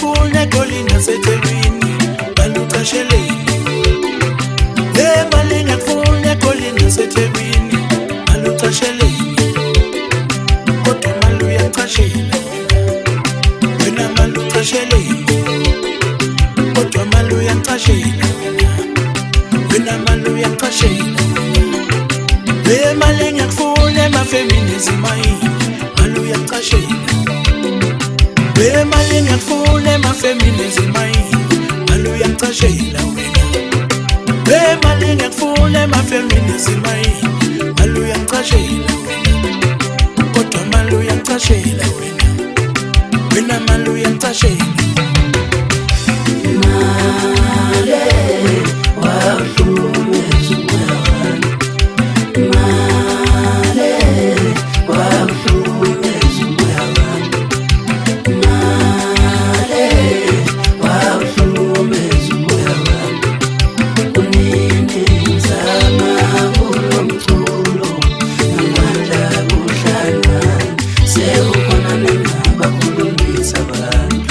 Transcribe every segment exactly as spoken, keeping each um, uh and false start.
ngiyakufuna Golini naseThekwini baluqasheleni. Le mali ngiyakufuna Golini naseThekwini baluqasheleni. Kodwa mali uyaqashela wena, wena mali uqasheleni. Kodwa mali uyaqashela wena, wena mali uyaqashela. Le mali ngiyakufuna emafeminism ayini mali uyaqashela. Le mali ngiyakufuna emafeminism ayini mali uyaqashela wena. Le mali ngiyakufuna emafeminism ayini mali uyaqashela wena. Kodwa mali uyaqashela wena, wena mali uyaqashela. Male wahlukumeza umwana, male wahlukumeza umwana, male wahlukumeza umwana. Kunini ngizama kulo mculo namandla kuhlangana, sewukhona nengabakhulumisa abantu.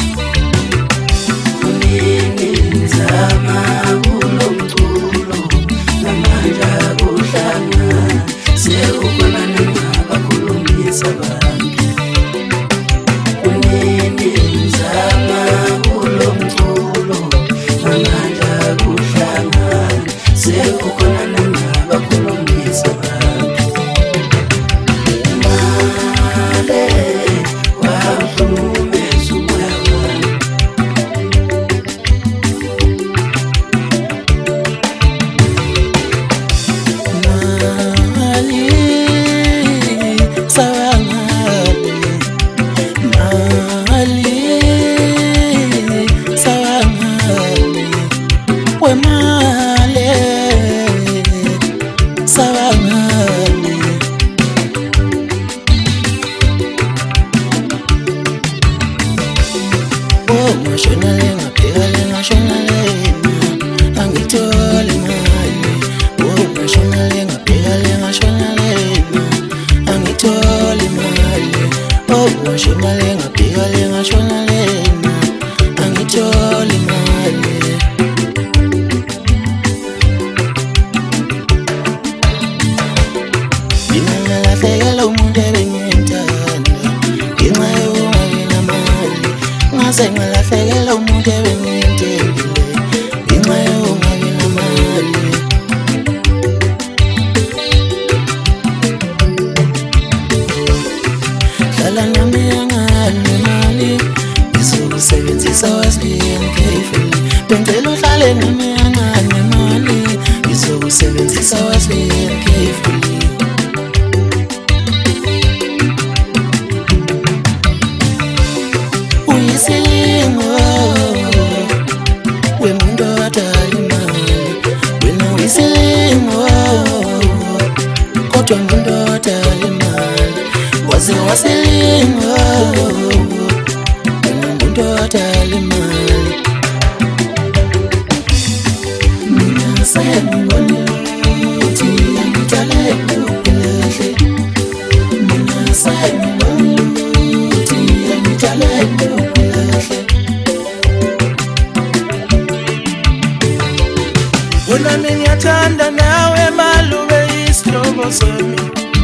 Wena ngiyathanda nawe malube isihlobo sami.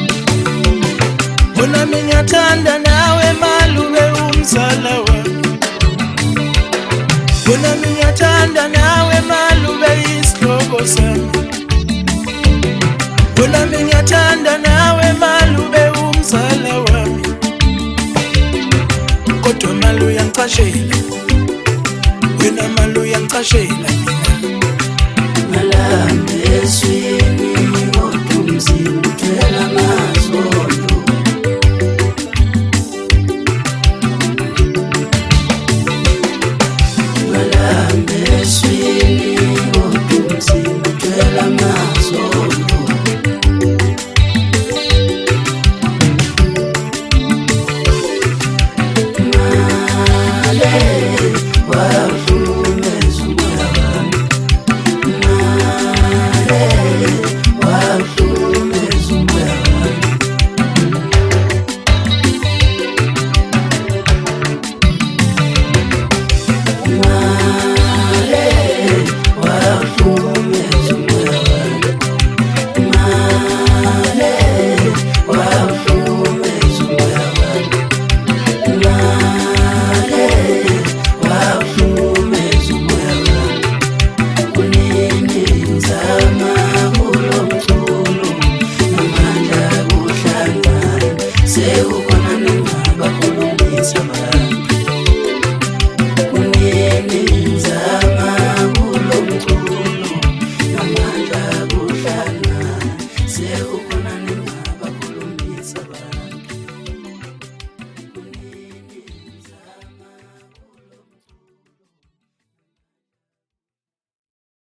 Wena ngiyathanda nawe malube umzala wami. Wena ngiyathanda nawe malube isihlobo sami. Wena ngiyathanda nawe malube umzala wami. Kodwa mali uyaqashela wena, mali uyaqashela mina. Malambe eswini kodwa umzimba uthwele amazolo. Malambe eswini kodwa umzimba uthwele amazolo. Male